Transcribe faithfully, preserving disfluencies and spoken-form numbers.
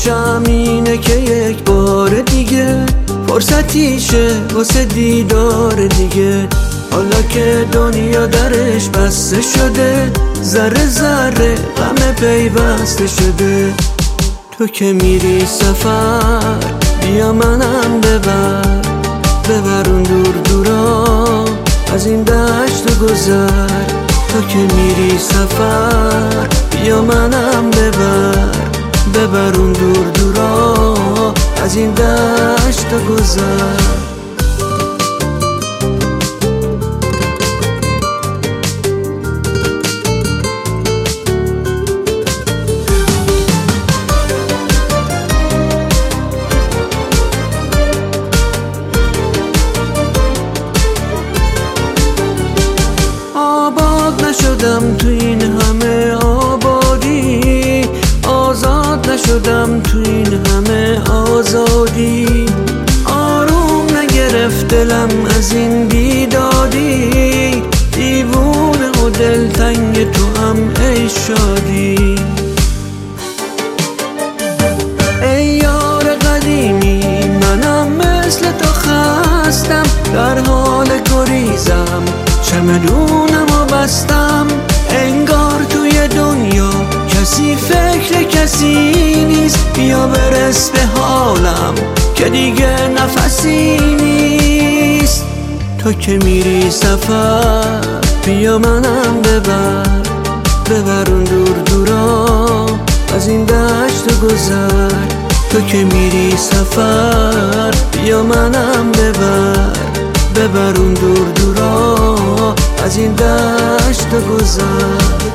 خواهشم اینه که یک بار دیگه فرصتیشه واسه دیدار دیگه. حالا که دنیا درش بسته شده، ذره ذره غم پیوسته شده. تو که میری سفر بیا منم ببر، ببر اون دور دورا از این دشت و گذر. تو که میری سفر بیا منم ببر، ببر اون دور دورا از این دشت و گذر. نشدم تو این همه آبادی، آزاد نشدم تو این همه آزادی. آروم نگرفت دلم از این بیدادی، دیوونه و دلتنگ تو هم ای شادی. ای یار قدیمی منم مثل تو خستم، در حال گریزم چمدونم و بستم. انگار توی دنیا کسی فکر کسی نیست، بیا برس به حالم که دیگه نفسی نیست. تو که میری سفر بیا منم ببر، ببر اون دور دورا از این دشت و گذر. تو که میری سفر بیا منم ببر، ببر اون دور دورا از این دشت و گذر.